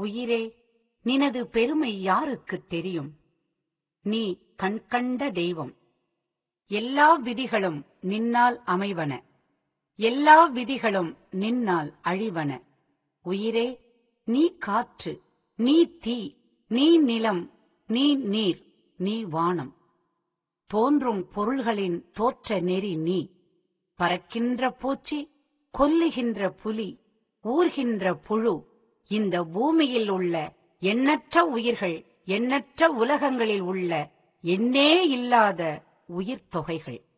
உயிரே, நினது பெருமை யாருக்குத் தெரியும்? நீ கண்கண்ட தெய்வம். எல்லா விதிகளும் நின்னால் அமைவன, எல்லா விதிகளும் நின்னால் அழிவன. உயிரே, நீ காற்று, நீ தீ, நீ நிலம், நீ நீர், நீ வானம். தோன்றும் பொருள்களின் தோற்ற நெறி நீ. பறக்கின்ற பூச்சி, கொல்லுகின்ற புலி, ஊர்கின்ற புழு, இந்த பூமியில் உள்ள எண்ணற்ற உயிர்கள், எண்ணற்ற உலகங்களில் உள்ள எண்ணே இல்லாத உயிர்த் தொகைகள்.